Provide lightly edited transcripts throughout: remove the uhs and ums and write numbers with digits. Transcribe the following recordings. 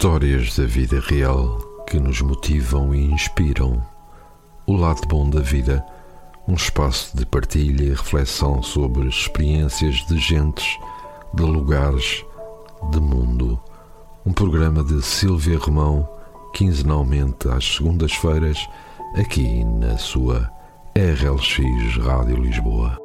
Histórias da vida real que nos motivam e inspiram. O lado bom da vida, um espaço de partilha e reflexão sobre experiências de gentes, de lugares, de mundo. Um programa de Silvia Romão, quinzenalmente às segundas-feiras, aqui na sua RLX Rádio Lisboa.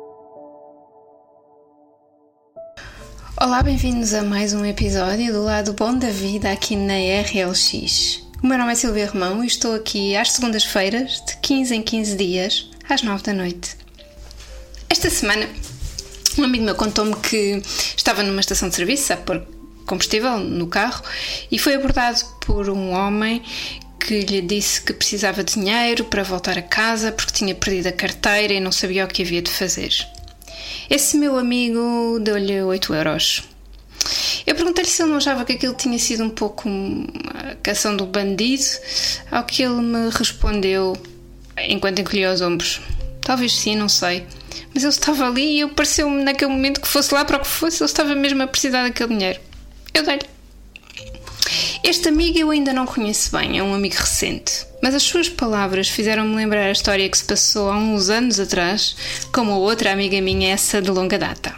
Olá, bem-vindos a mais um episódio do Lado Bom da Vida aqui na RLX. O meu nome é Silvia Romão e estou aqui às segundas-feiras, de 15 em 15 dias, às 9 da noite. Esta semana, um amigo meu contou-me que estava numa estação de serviço a pôr combustível no carro e foi abordado por um homem que lhe disse que precisava de dinheiro para voltar a casa porque tinha perdido a carteira e não sabia o que havia de fazer. Esse meu amigo deu-lhe 8 euros. Eu perguntei-lhe se ele não achava que aquilo tinha sido um pouco a canção do bandido, ao que ele me respondeu, enquanto encolhia os ombros: talvez sim, não sei. Mas ele estava ali e eu pareceu-me naquele momento que fosse lá para o que fosse, ele estava mesmo a precisar daquele dinheiro. Eu dei-lhe. Este amigo eu ainda não conheço bem, é um amigo recente, mas as suas palavras fizeram-me lembrar a história que se passou há uns anos atrás com uma outra amiga minha, essa de longa data.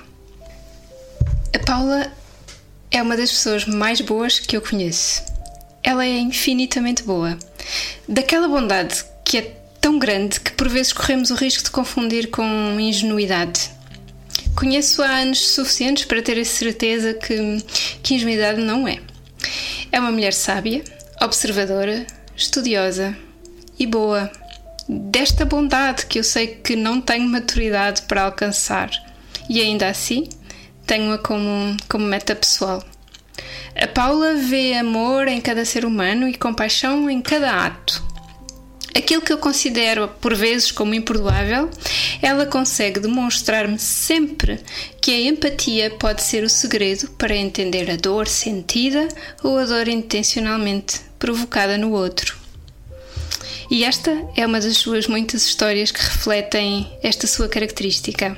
A Paula é uma das pessoas mais boas que eu conheço. Ela é infinitamente boa. Daquela bondade que é tão grande que por vezes corremos o risco de confundir com ingenuidade. Conheço-a há anos suficientes para ter a certeza que ingenuidade não é. É uma mulher sábia, observadora, estudiosa e boa. Desta bondade que eu sei que não tenho maturidade para alcançar. E ainda assim, tenho-a como meta pessoal. A Paula vê amor em cada ser humano e compaixão em cada ato. Aquilo que eu considero por vezes como imperdoável, ela consegue demonstrar-me sempre que a empatia pode ser o segredo para entender a dor sentida ou a dor intencionalmente provocada no outro. E esta é uma das suas muitas histórias que refletem esta sua característica.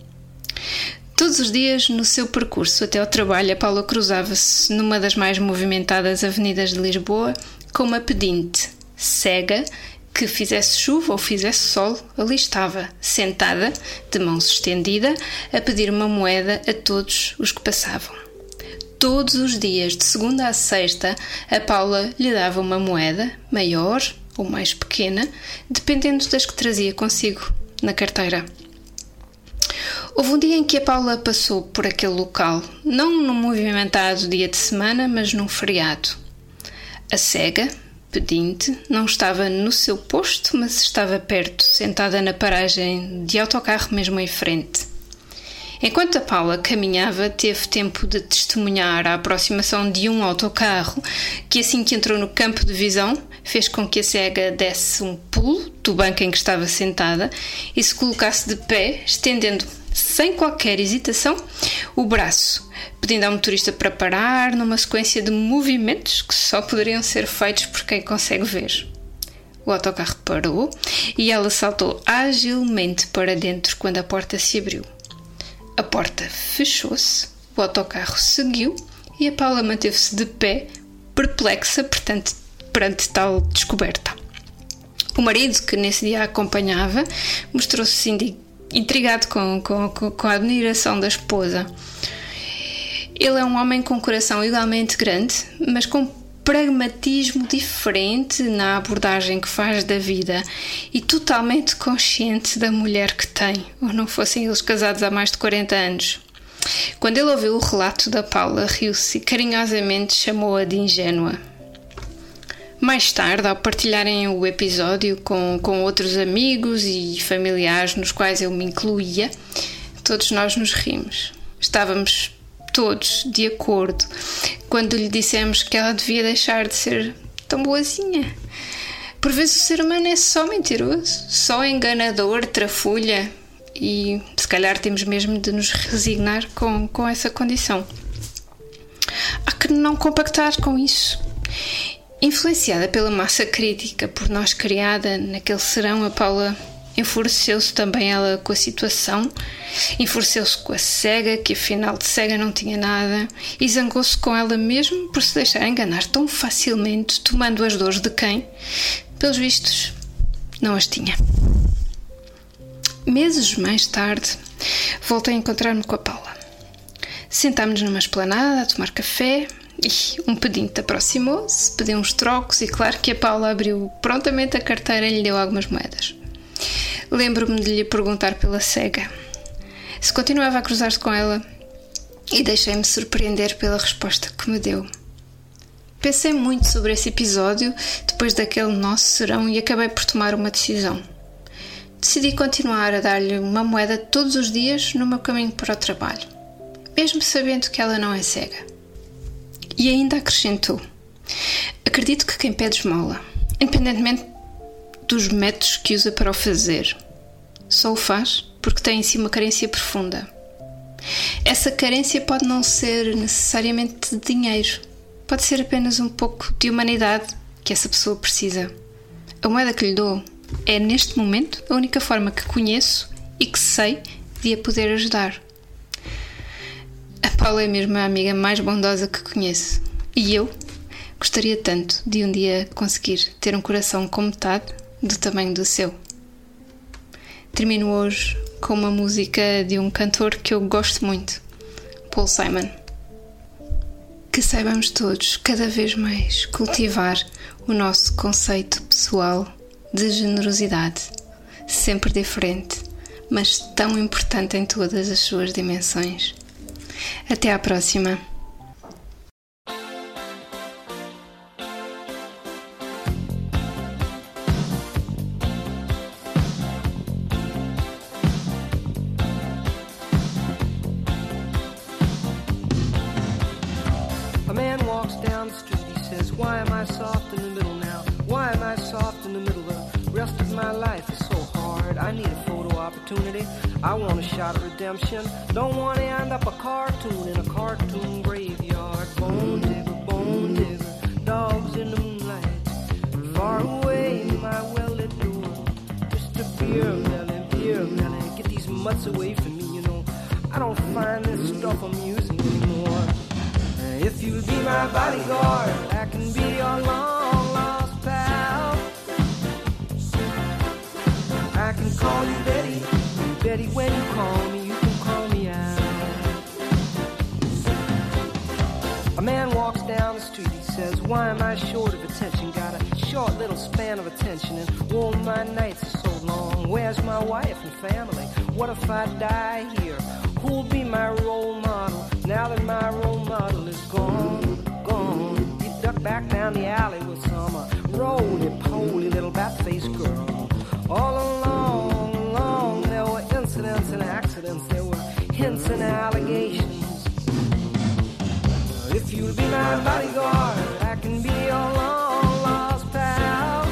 Todos os dias, no seu percurso até ao trabalho, a Paula cruzava-se numa das mais movimentadas avenidas de Lisboa com uma pedinte, cega, que fizesse chuva ou fizesse sol, ali estava, sentada, de mãos estendidas, a pedir uma moeda a todos os que passavam. Todos os dias, de segunda a sexta, a Paula lhe dava uma moeda, maior ou mais pequena, dependendo das que trazia consigo na carteira. Houve um dia em que a Paula passou por aquele local, não num movimentado dia de semana, mas num feriado. A cega, pedinte, não estava no seu posto, mas estava perto, sentada na paragem de autocarro mesmo em frente. Enquanto a Paula caminhava, teve tempo de testemunhar a aproximação de um autocarro que, assim que entrou no campo de visão, fez com que a cega desse um pulo do banco em que estava sentada e se colocasse de pé, estendendo, sem qualquer hesitação, o braço, pedindo ao motorista para parar numa sequência de movimentos que só poderiam ser feitos por quem consegue ver. O autocarro parou e ela saltou agilmente para dentro quando a porta se abriu. A porta fechou-se, o autocarro seguiu e a Paula manteve-se de pé, perplexa, perante tal descoberta. O marido, que nesse dia a acompanhava, mostrou-se intrigado com a admiração da esposa. Ele é um homem com um coração igualmente grande, mas com pragmatismo diferente na abordagem que faz da vida e totalmente consciente da mulher que tem, ou não fossem eles casados há mais de 40 anos. Quando ele ouviu o relato da Paula, riu-se e carinhosamente chamou-a de ingênua. Mais tarde, ao partilharem o episódio com outros amigos e familiares nos quais eu me incluía, todos nós nos rimos. Estávamos todos de acordo quando lhe dissemos que ela devia deixar de ser tão boazinha. Por vezes o ser humano é só mentiroso, só enganador, trafulha e se calhar temos mesmo de nos resignar com essa condição. Há que não compactar com isso. Influenciada pela massa crítica por nós criada naquele serão, a Paula Enfureceu-se também ela com a situação, enfureceu-se com a cega, que afinal de cega não tinha nada, e zangou-se com ela mesmo por se deixar enganar tão facilmente, tomando as dores de quem, pelos vistos, não as tinha. Meses mais tarde, voltei a encontrar-me com a Paula. Sentámos-nos numa esplanada a tomar café e um pedinte aproximou-se, pediu uns trocos e claro que a Paula abriu prontamente a carteira e lhe deu algumas moedas. Lembro-me de lhe perguntar pela cega se continuava a cruzar-se com ela e deixei-me surpreender pela resposta que me deu. Pensei muito sobre esse episódio depois daquele nosso serão e acabei por tomar uma decisão. Decidi continuar a dar-lhe uma moeda todos os dias no meu caminho para o trabalho, mesmo sabendo que ela não é cega. E ainda acrescentou: acredito que quem pede esmola, independentemente dos métodos que usa para o fazer, só o faz porque tem em si uma carência profunda. Essa carência pode não ser necessariamente de dinheiro, pode ser apenas um pouco de humanidade que essa pessoa precisa. A moeda que lhe dou é, neste momento, a única forma que conheço e que sei de a poder ajudar. A Paula é mesmo a amiga mais bondosa que conheço e eu gostaria tanto de um dia conseguir ter um coração com metade do tamanho do seu. Termino hoje com uma música de um cantor que eu gosto muito, Paul Simon. Que saibamos todos cada vez mais cultivar o nosso conceito pessoal de generosidade, sempre diferente, mas tão importante em todas as suas dimensões. Até à próxima! A man walks down the street, he says, why am I soft in the middle now? Why am I soft in the middle? The rest of my life is so hard. I need a photo opportunity. I want a shot at redemption. Don't want to end up a cartoon in a cartoon graveyard. Bone digger, dogs in the moonlight. Far away, my well-lit door. Just a beer melon. Get these mutts away from me, you know. I don't find this stuff amusing anymore. If you'll be my bodyguard, I can be your long-lost pal. I can call you Betty, Betty, when you call me, you can call me out. A man walks down the street, he says, why am I short of attention? Got a short little span of attention, and all my nights are so long. Where's my wife and family? What if I die here? Who'll be my role model? Now that my role model is gone. You duck back down the alley with some roly-poly little bat-faced girl. All along, there were incidents and accidents. There were hints and allegations. If you'll be my bodyguard, I can be your long-lost pal.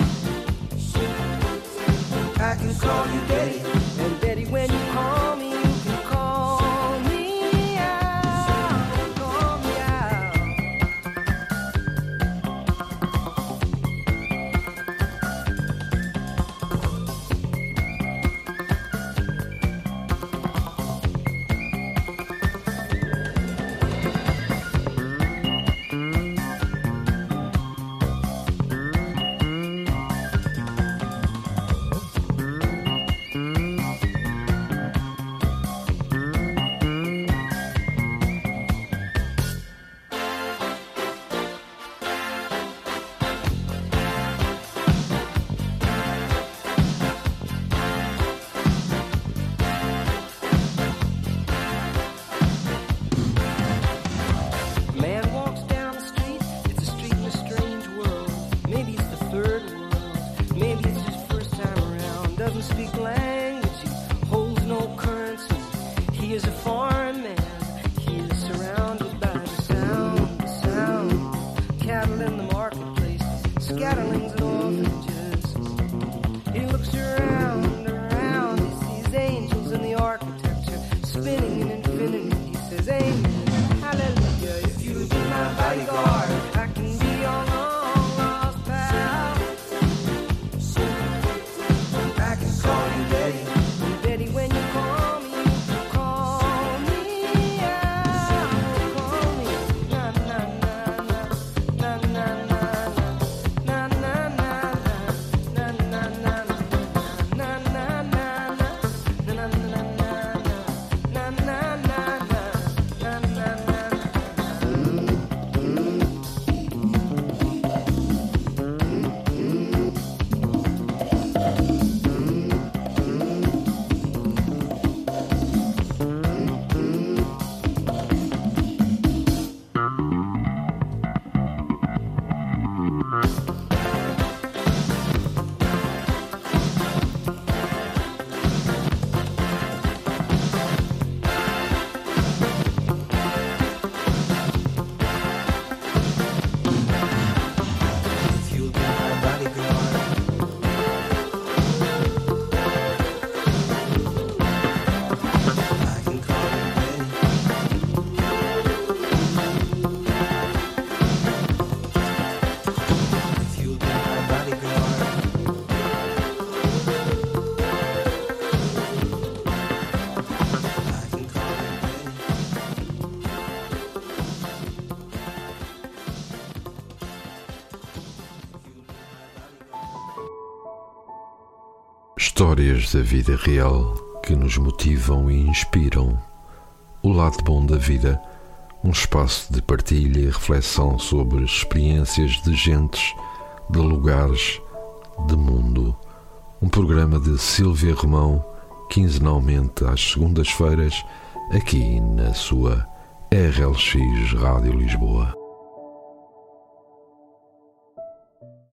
I can call you Betty, and Betty, when you call me, you can call me out, call me out. Histórias da vida real que nos motivam e inspiram. O lado bom da vida, um espaço de partilha e reflexão sobre experiências de gentes, de lugares, de mundo. Um programa de Silvia Romão, quinzenalmente às segundas-feiras, aqui na sua RLX Rádio Lisboa.